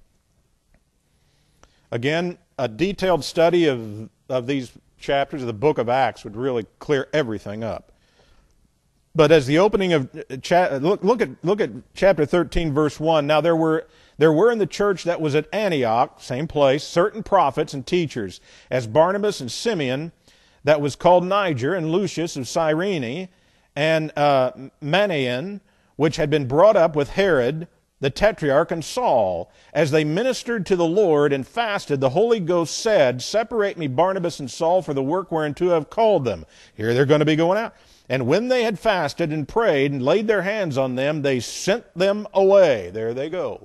[SPEAKER 1] Again, a detailed study of, of these chapters of the book of Acts would really clear everything up. But as the opening of cha- look, look at look at chapter thirteen, verse one. Now there were there were in the church that was at Antioch, same place, certain prophets and teachers, as Barnabas and Simeon, that was called Niger, and Lucius of Cyrene, and uh, Manaen, which had been brought up with Herod the Tetrarch and Saul. As they ministered to the Lord and fasted, the Holy Ghost said, "Separate me Barnabas and Saul for the work whereunto I have called them." Here they're going to be going out. And when they had fasted and prayed and laid their hands on them, they sent them away. There they go.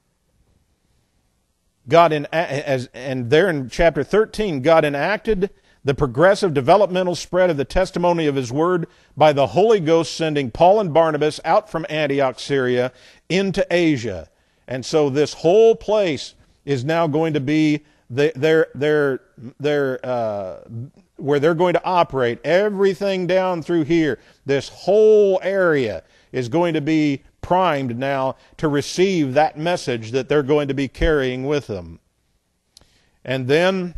[SPEAKER 1] God in, as, and there in chapter thirteen, God enacted the progressive developmental spread of the testimony of His Word by the Holy Ghost sending Paul and Barnabas out from Antioch, Syria, into Asia. And so this whole place is now going to be the, their, their, their, uh, where they're going to operate. Everything down through here, this whole area is going to be primed now to receive that message that they're going to be carrying with them. And then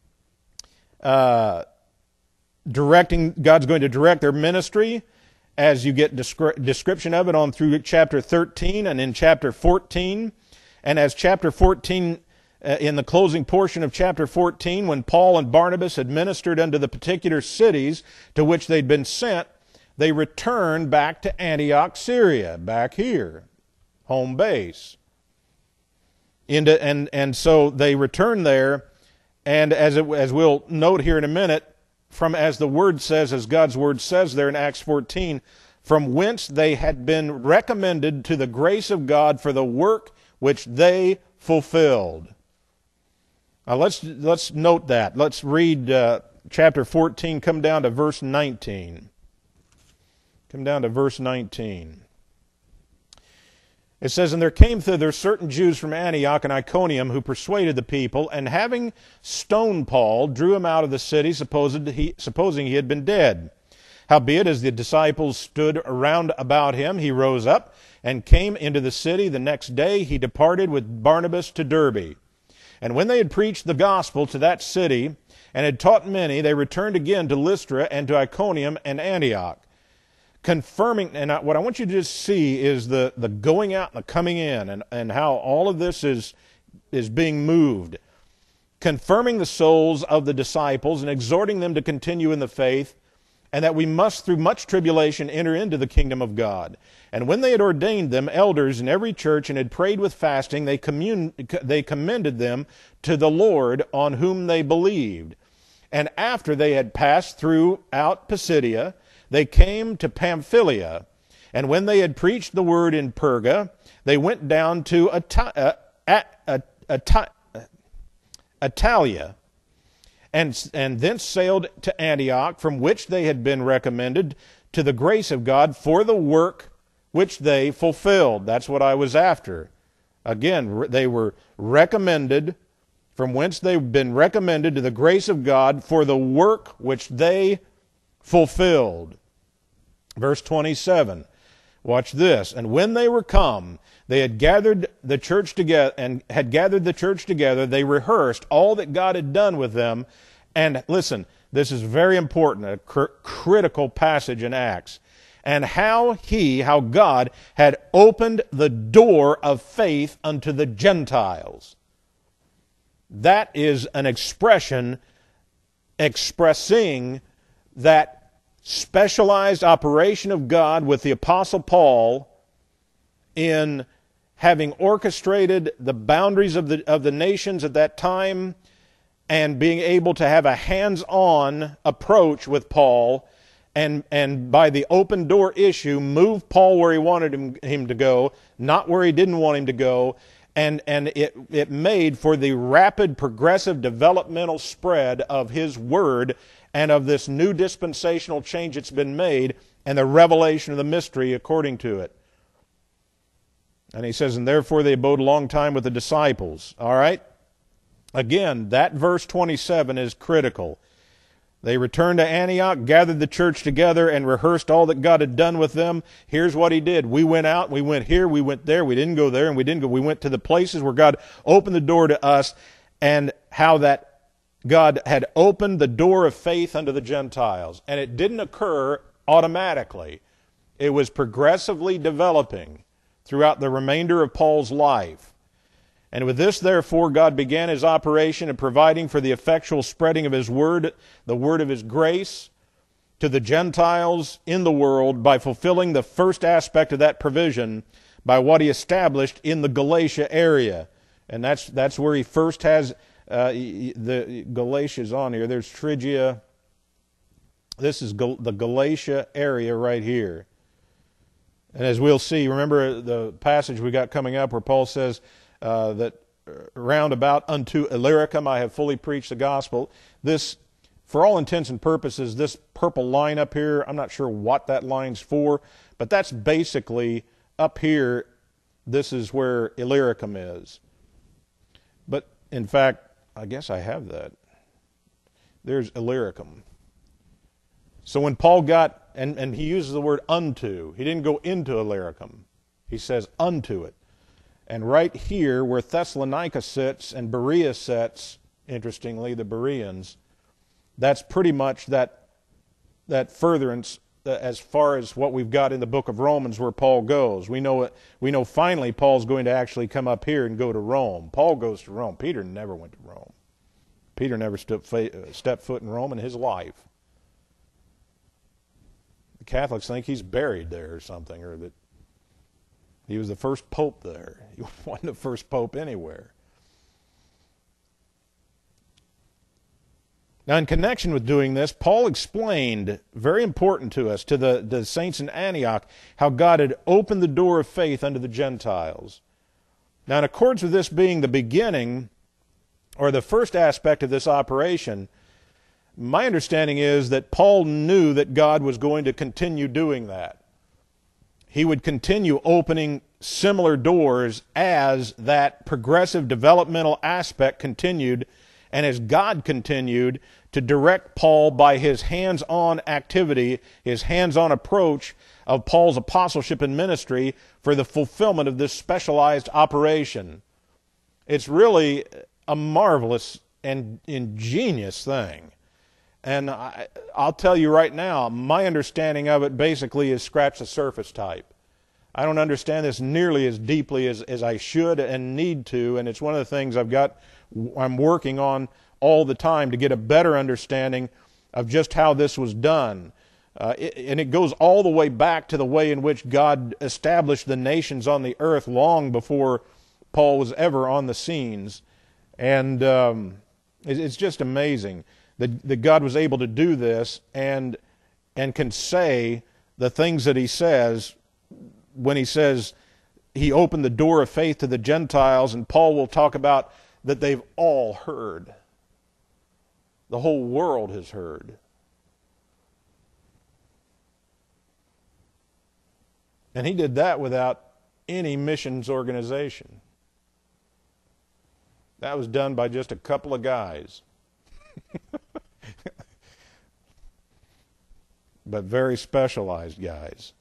[SPEAKER 1] uh, directing, God's going to direct their ministry as you get descri- description of it on through chapter thirteen and in chapter fourteen. And as chapter fourteen, uh, in the closing portion of chapter fourteen, when Paul and Barnabas had ministered unto the particular cities to which they'd been sent, they returned back to Antioch, Syria, back here, home base. Into, and, and so they returned there, and as, it, as we'll note here in a minute, from as the Word says, as God's Word says there in Acts fourteen, from whence they had been recommended to the grace of God for the work which they fulfilled. Now let's, let's note that. Let's read uh, chapter fourteen, come down to verse nineteen. Come down to verse nineteen. It says, "And there came thither certain Jews from Antioch and Iconium, who persuaded the people, and having stoned Paul, drew him out of the city, supposed he, supposing he had been dead. Howbeit, as the disciples stood around about him, he rose up, and came into the city. The next day he departed with Barnabas to Derbe. And when they had preached the gospel to that city, and had taught many, they returned again to Lystra, and to Iconium and Antioch, confirming." And what I want you to just see is the, the going out and the coming in, and, and how all of this is, is being moved. "Confirming the souls of the disciples, and exhorting them to continue in the faith, and that we must through much tribulation enter into the kingdom of God. And when they had ordained them elders in every church, and had prayed with fasting, they, commun- they commended them to the Lord, on whom they believed. And after they had passed throughout Pisidia, they came to Pamphylia, and when they had preached the word in Perga, they went down to Ata- uh, At- At- Atalia, and, and thence sailed to Antioch, from which they had been recommended to the grace of God for the work which they fulfilled." That's what I was after. Again, they were recommended, from whence they've been recommended to the grace of God for the work which they fulfilled. Verse twenty-seven. Watch this. "And when they were come, they had gathered the church together, and had gathered the church together. They rehearsed all that God had done with them." And listen, this is very important, a cr- critical passage in Acts. "And how he, how God had opened the door of faith unto the Gentiles." That is an expression expressing that specialized operation of God with the Apostle Paul in having orchestrated the boundaries of the of the nations at that time, and being able to have a hands-on approach with Paul, and and by the open door issue, move Paul where he wanted him, him to go, not where he didn't want him to go, and, and it, it made for the rapid, progressive, developmental spread of his word, and of this new dispensational change that's been made, and the revelation of the mystery according to it. And he says, "And therefore they abode a long time with the disciples." All right? Again, that verse twenty-seven is critical. They returned to Antioch, gathered the church together, and rehearsed all that God had done with them. Here's what he did. We went out, we went here, we went there, we didn't go there, and we didn't go. We went to the places where God opened the door to us, and how that God had opened the door of faith unto the Gentiles. And it didn't occur automatically. It was progressively developing throughout the remainder of Paul's life. And with this, therefore, God began his operation of providing for the effectual spreading of his word, the word of his grace, to the Gentiles in the world by fulfilling the first aspect of that provision by what he established in the Galatia area. And that's that's where he first has uh, the Galatia's on here. There's Phrygia. This is Gal- the Galatia area right here. And as we'll see, remember the passage we got coming up where Paul says uh, that round about unto Illyricum I have fully preached the gospel. This, for all intents and purposes, this purple line up here, I'm not sure what that line's for, but that's basically up here, this is where Illyricum is. But in fact, I guess I have that. There's Illyricum. So when Paul got, and, and he uses the word unto, he didn't go into Illyricum. He says unto it. And right here where Thessalonica sits and Berea sits, interestingly, the Bereans, that's pretty much that, that furtherance as far as what we've got in the book of Romans where Paul goes. We know we know finally Paul's going to actually come up here and go to Rome. Paul goes to Rome. Peter never went to Rome. Peter never stepped foot in Rome in his life. The Catholics think he's buried there or something, or that he was the first pope there. He wasn't the first pope anywhere. Now, in connection with doing this, Paul explained, very important to us, to the, the saints in Antioch, how God had opened the door of faith unto the Gentiles. Now, in accordance with this being the beginning, or the first aspect of this operation, my understanding is that Paul knew that God was going to continue doing that. He would continue opening similar doors as that progressive developmental aspect continued, and as God continued to direct Paul by his hands-on activity, his hands-on approach of Paul's apostleship and ministry for the fulfillment of this specialized operation. It's really a marvelous and ingenious thing. And I, I'll tell you right now, my understanding of it basically is scratch the surface type. I don't understand this nearly as deeply as, as I should and need to, and it's one of the things I've got, I'm working on all the time to get a better understanding of just how this was done. Uh, it, and it goes all the way back to the way in which God established the nations on the earth long before Paul was ever on the scenes. And um, it, it's just amazing that, that God was able to do this and and can say the things that he says when he says he opened the door of faith to the Gentiles, and Paul will talk about that they've all heard. The whole world has heard. And he did that without any missions organization. That was done by just a couple of guys. But very specialized guys.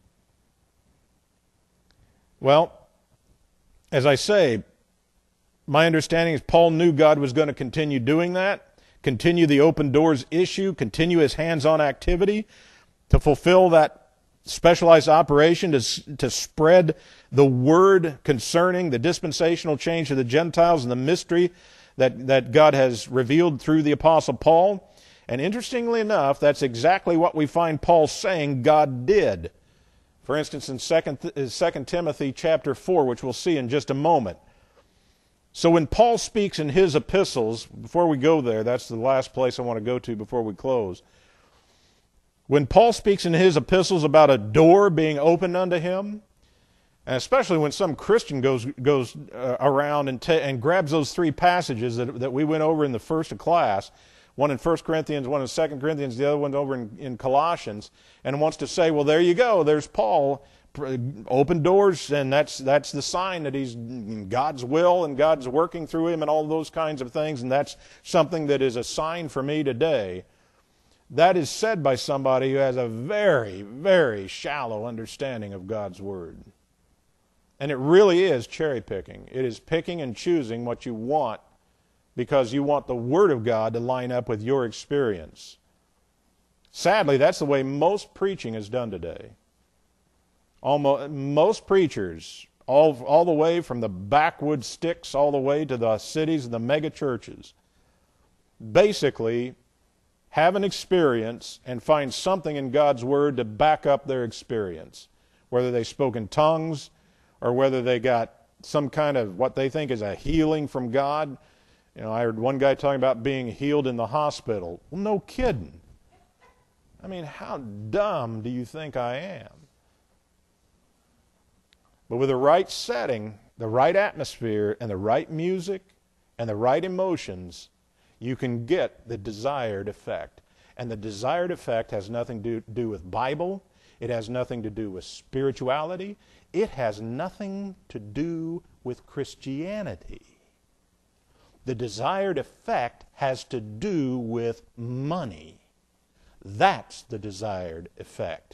[SPEAKER 1] Well, as I say, my understanding is Paul knew God was going to continue doing that, continue the open doors issue, continue his hands-on activity to fulfill that specialized operation to, to spread the word concerning the dispensational change of the Gentiles and the mystery that, that God has revealed through the Apostle Paul. And interestingly enough, that's exactly what we find Paul saying God did. For instance, in Second Timothy chapter four, which we'll see in just a moment. So when Paul speaks in his epistles, before we go there, that's the last place I want to go to before we close. When Paul speaks in his epistles about a door being opened unto him, and especially when some Christian goes goes uh, around and, ta- and grabs those three passages that, that we went over in the first class, one in First Corinthians, one in Second Corinthians, the other one over in, in Colossians, and wants to say, well, there you go, there's Paul, open doors, and that's that's the sign that he's God's will and God's working through him and all those kinds of things, and that's something that is a sign for me today. That is said by somebody who has a very, very shallow understanding of God's Word. And it really is cherry picking. It is picking and choosing what you want because you want the Word of God to line up with your experience. Sadly, that's the way most preaching is done today. Almost, most preachers, all, all the way from the backwoods sticks all the way to the cities and the mega churches, basically have an experience and find something in God's Word to back up their experience. Whether they spoke in tongues or whether they got some kind of what they think is a healing from God. You know, I heard one guy talking about being healed in the hospital. Well, no kidding. I mean, how dumb do you think I am? But with the right setting, the right atmosphere, and the right music, and the right emotions, you can get the desired effect. And the desired effect has nothing to do with Bible. It has nothing to do with spirituality. It has nothing to do with Christianity. The desired effect has to do with money. That's the desired effect.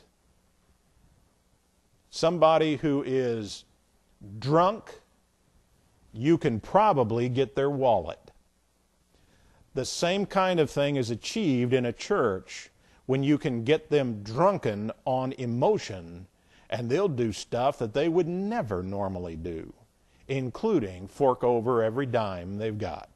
[SPEAKER 1] Somebody who is drunk, you can probably get their wallet. The same kind of thing is achieved in a church when you can get them drunken on emotion, and they'll do stuff that they would never normally do, including fork over every dime they've got.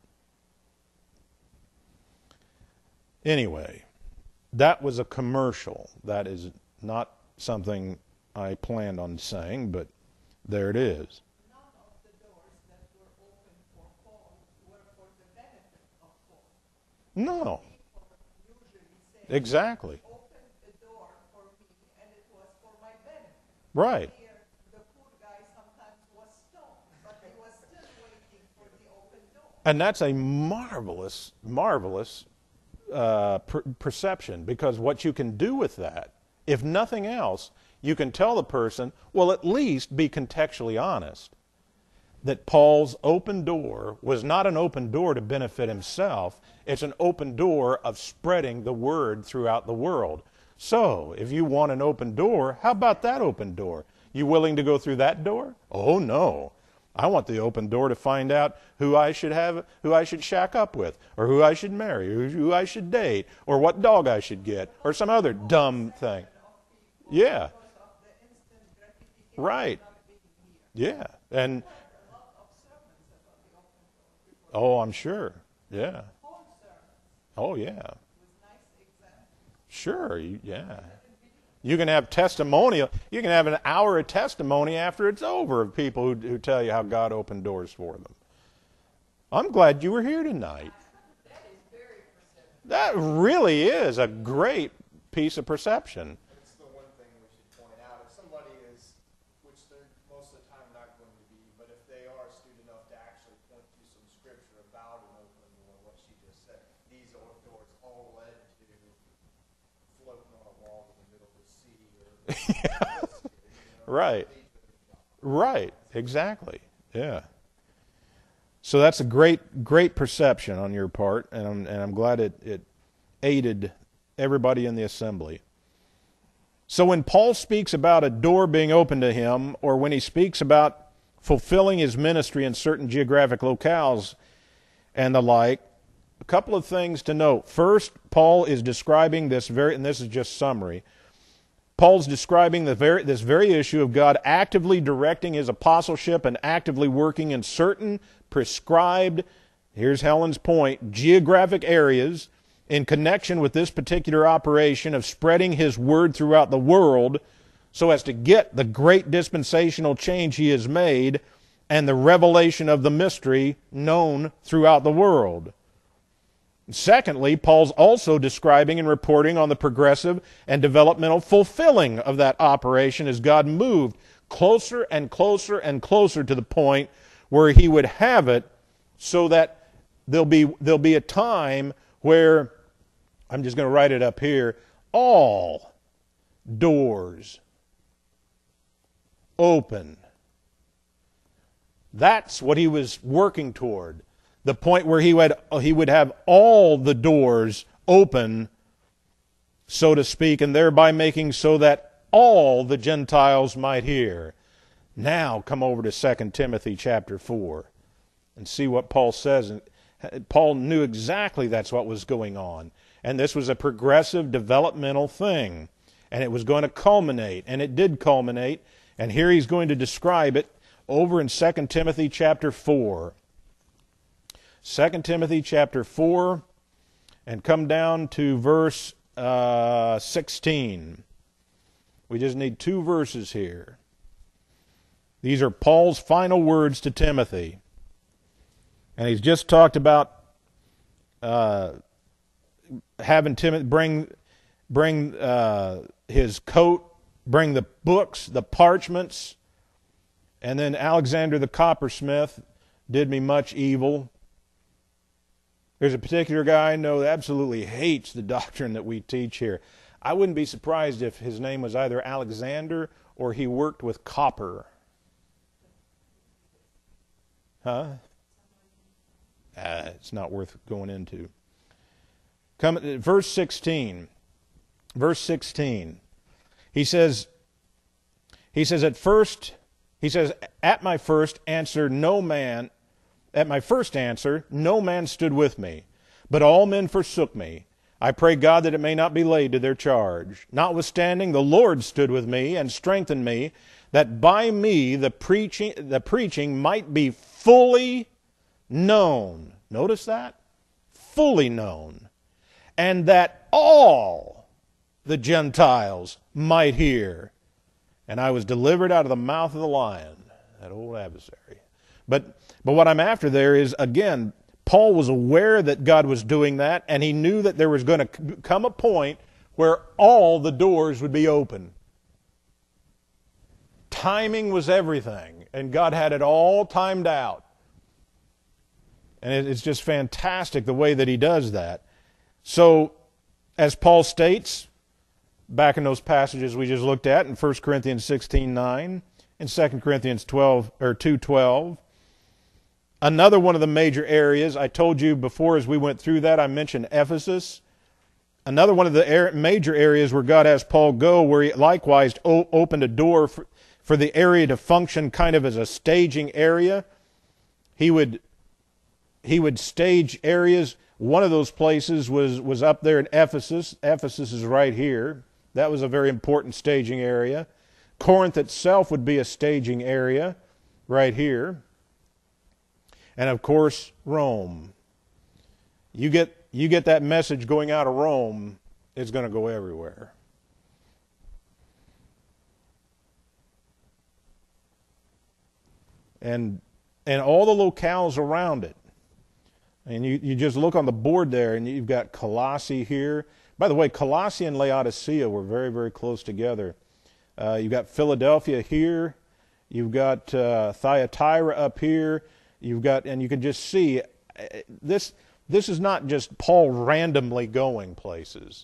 [SPEAKER 1] Anyway, that was a commercial. That is not something I planned on saying, but there it is.
[SPEAKER 3] None of the doors that were open for Paul were for the benefit of Paul.
[SPEAKER 1] No.
[SPEAKER 3] People usually say,
[SPEAKER 1] Exactly.
[SPEAKER 3] open the door for me, and it was for my benefit.
[SPEAKER 1] Right.
[SPEAKER 3] Here, the poor guy sometimes was stoned, but he was still waiting for the open door.
[SPEAKER 1] And that's a marvelous, marvelous uh, per- perception, because what you can do with that, if nothing else, you can tell the person, well, at least be contextually honest, that Paul's open door was not an open door to benefit himself. It's an open door of spreading the word throughout the world. So, if you want an open door, how about that open door? You willing to go through that door? Oh, no. I want the open door to find out who I should have, who I should shack up with, or who I should marry, or who I should date, or what dog I should get, or some other dumb thing. Yeah. Right. Yeah. And oh, I'm sure. Yeah. Oh, yeah. Sure. You, yeah. You can have testimonial. You can have an hour of testimony after it's over of people who, who tell you how God opened doors for them. I'm glad you were here tonight. That really is a great piece of perception.
[SPEAKER 4] It's the one thing we should point out. If somebody is, which they're most of the time not going to be, but if they are astute enough to actually point to some scripture about an open door, what she just said, these are doors all led to floating on a wall in the middle of the sea. Or,
[SPEAKER 1] Yeah. Right. Right. Exactly. Yeah. So that's a great, great perception on your part, and I'm, and I'm glad it, it aided everybody in the assembly. So when Paul speaks about a door being open to him, or when he speaks about fulfilling his ministry in certain geographic locales and the like, a couple of things to note. First, Paul is describing this very, and this is just summary, Paul's describing the very, this very issue of God actively directing his apostleship and actively working in certain prescribed, here's Helen's point, geographic areas in connection with this particular operation of spreading his word throughout the world so as to get the great dispensational change he has made and the revelation of the mystery known throughout the world. Secondly, Paul's also describing and reporting on the progressive and developmental fulfilling of that operation as God moved closer and closer and closer to the point where he would have it so that there'll be, there'll be a time where, I'm just going to write it up here, all doors open. That's what he was working toward. The point where he would, he would have all the doors open, so to speak, and thereby making so that all the Gentiles might hear. Now come over to Second Timothy chapter four and see what Paul says. Paul knew exactly that's what was going on. And this was a progressive developmental thing. And it was going to culminate, and it did culminate And here he's going to describe it over in Second Timothy chapter four. Second Timothy chapter four, and come down to verse uh, sixteen. We just need two verses here. These are Paul's final words to Timothy. And he's just talked about uh, having Timothy bring, bring uh, his coat, bring the books, the parchments, and then Alexander the coppersmith did me much evil. There's a particular guy I know that absolutely hates the doctrine that we teach here. I wouldn't be surprised if his name was either Alexander or he worked with copper. Huh? Uh, it's not worth going into. Come, verse sixteen. Verse sixteen. He says, he says, at first, he says, at my first answer, no man, at my first answer, no man stood with me, but all men forsook me. I pray God that it may not be laid to their charge. Notwithstanding, the Lord stood with me and strengthened me, that by me the preaching, the preaching might be fully known. Notice that? Fully known. And that all the Gentiles might hear. And I was delivered out of the mouth of the lion, that old adversary. But, but what I'm after there is, again, Paul was aware that God was doing that, and he knew that there was going to come a point where all the doors would be open. Timing was everything, and God had it all timed out. And it's just fantastic the way that he does that. So, as Paul states, back in those passages we just looked at in First Corinthians sixteen nine, and Second Corinthians twelve or two twelve, another one of the major areas, I told you before as we went through that, I mentioned Ephesus. Another one of the major areas where God has Paul go, where he likewise opened a door for, for the area to function kind of as a staging area. He would he would stage areas. One of those places was, was up there in Ephesus. Ephesus is right here. That was a very important staging area. Corinth itself would be a staging area right here. And of course, Rome. You get you get that message going out of Rome, it's going to go everywhere. And and all the locales around it. And you, you just look on the board there, and you've got Colossae here. By the way, Colossae and Laodicea were very, very close together. Uh, you've got Philadelphia here. You've got uh, Thyatira up here. You've got, and you can just see, this, this is not just Paul randomly going places.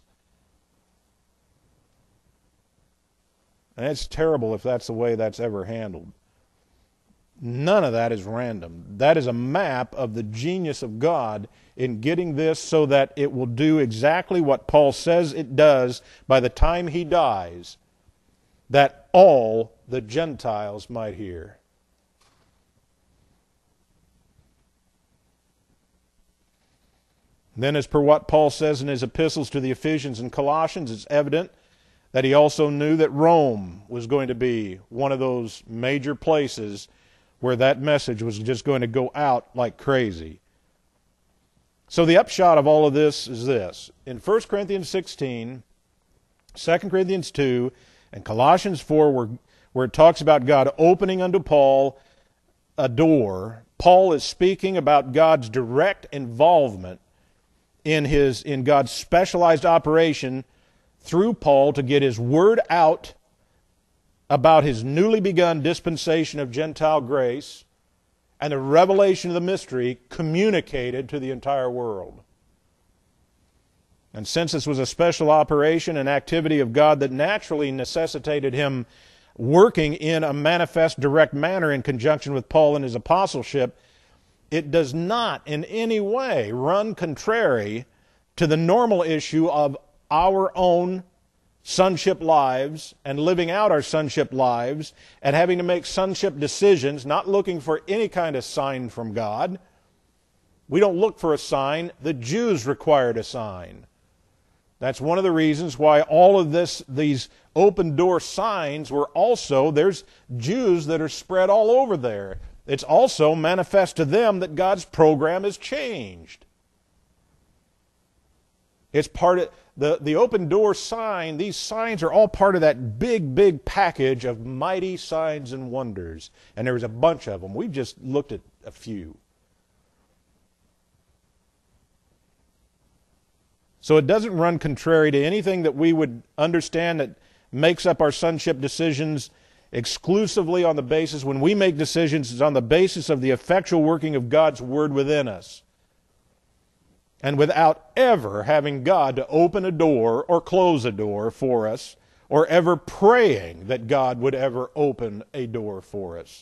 [SPEAKER 1] And it's terrible if that's the way that's ever handled. None of that is random. That is a map of the genius of God in getting this so that it will do exactly what Paul says it does by the time he dies, that all the Gentiles might hear. Then, as per what Paul says in his epistles to the Ephesians and Colossians, it's evident that he also knew that Rome was going to be one of those major places where that message was just going to go out like crazy. So the upshot of all of this is this. In First Corinthians sixteen, Second Corinthians two, and Colossians four, where, where it talks about God opening unto Paul a door, Paul is speaking about God's direct involvement in his in God's specialized operation through Paul to get his word out about his newly begun dispensation of Gentile grace and the revelation of the mystery communicated to the entire world. And since this was a special operation and activity of God that naturally necessitated him working in a manifest direct manner in conjunction with Paul and his apostleship, it does not in any way run contrary to the normal issue of our own sonship lives and living out our sonship lives and having to make sonship decisions, not looking for any kind of sign from God. We don't look for a sign. The Jews required a sign. That's one of the reasons why all of this, these open door signs were also, there's Jews that are spread all over there. It's also manifest to them that God's program has changed. It's part of the, the open door sign. These signs are all part of that big, big package of mighty signs and wonders. And there's a bunch of them. We've just looked at a few. So it doesn't run contrary to anything that we would understand that makes up our sonship decisions exclusively on the basis, when we make decisions, it's on the basis of the effectual working of God's Word within us. And without ever having God to open a door or close a door for us, or ever praying that God would ever open a door for us.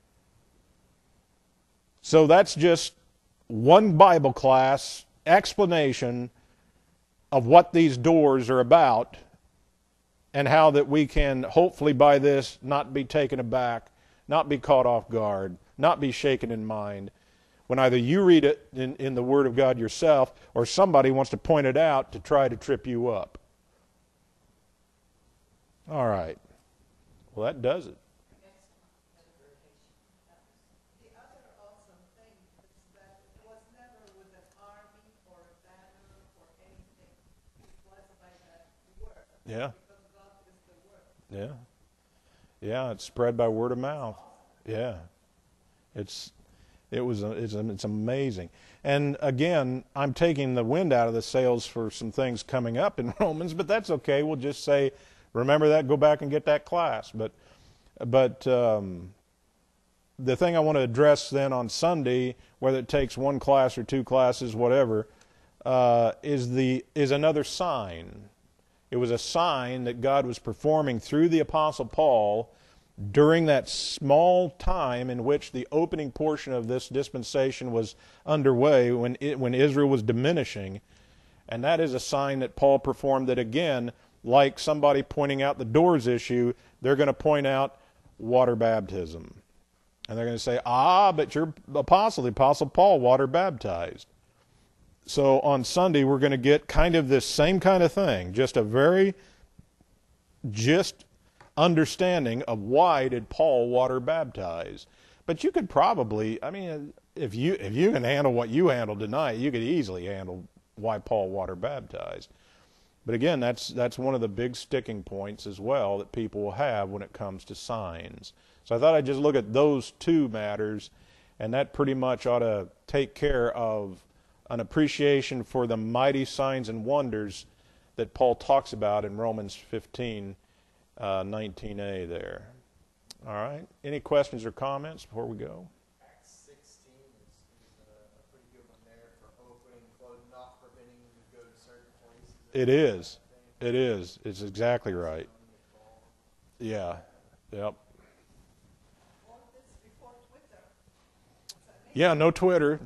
[SPEAKER 1] So that's just one Bible class explanation of what these doors are about, and how that we can hopefully by this not be taken aback, not be caught off guard, not be shaken in mind, when either you read it in, in the Word of God yourself, or somebody wants to point it out to try to trip you up. All right. Well, that does it.
[SPEAKER 3] The other awesome thing is that it was never with an army or a banner or anything. It was by the word.
[SPEAKER 1] Yeah.
[SPEAKER 3] Because God is the word.
[SPEAKER 1] Yeah. Yeah, it's spread by word of mouth. Yeah. It's it was a, it's a, it's amazing. And again, I'm taking the wind out of the sails for some things coming up in Romans, but that's okay. We'll just say, remember that, go back and get that class. But but um, the thing I want to address then on Sunday, whether it takes one class or two classes, whatever, uh, is the is another sign. It was a sign that God was performing through the Apostle Paul during that small time in which the opening portion of this dispensation was underway, when it, when Israel was diminishing. And that is a sign that Paul performed that, again, like somebody pointing out the doors issue, they're going to point out water baptism. And they're going to say, ah, but your apostle, the Apostle Paul, water baptized. So on Sunday, we're going to get kind of this same kind of thing, just a very just understanding of why did Paul water baptize. But you could probably, I mean, if you if you can handle what you handled tonight, you could easily handle why Paul water baptized. But again, that's that's one of the big sticking points as well that people will have when it comes to signs. So I thought I'd just look at those two matters, and that pretty much ought to take care of an appreciation for the mighty signs and wonders that Paul talks about in Romans fifteen, uh, nineteen a there. All right. Any questions or comments before we go?
[SPEAKER 4] Acts sixteen is, is a, a pretty good one there for opening, closing, not preventing you to go to certain places.
[SPEAKER 1] It is. It is. It's exactly right. Yeah. Yep.
[SPEAKER 3] All this before Twitter.
[SPEAKER 1] Yeah, no Twitter.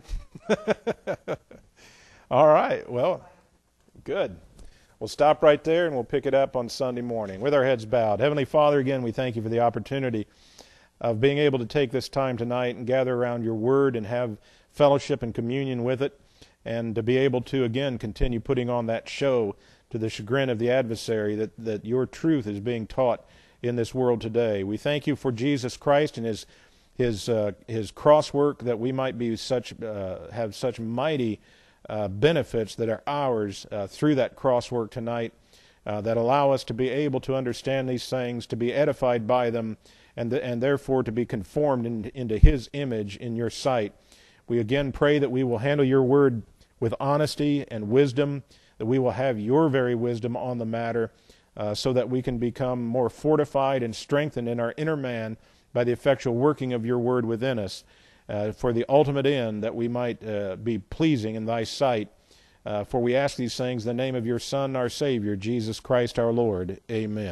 [SPEAKER 1] All right. Well, good. We'll stop right there and we'll pick it up on Sunday morning with our heads bowed. Heavenly Father, again, we thank you for the opportunity of being able to take this time tonight and gather around your word and have fellowship and communion with it, and to be able to, again, continue putting on that show to the chagrin of the adversary that, that your truth is being taught in this world today. We thank you for Jesus Christ and his his uh, his cross work, that we might be such uh, have such mighty Uh, benefits that are ours uh, through that crosswork tonight, uh, that allow us to be able to understand these things, to be edified by them, and th- and therefore to be conformed in, into His image in your sight. We again pray that we will handle your word with honesty and wisdom, that we will have your very wisdom on the matter, uh, so that we can become more fortified and strengthened in our inner man by the effectual working of your word within us. Uh, for the ultimate end, that we might uh, be pleasing in thy sight. Uh, for we ask these things in the name of your Son, our Savior, Jesus Christ our Lord. Amen.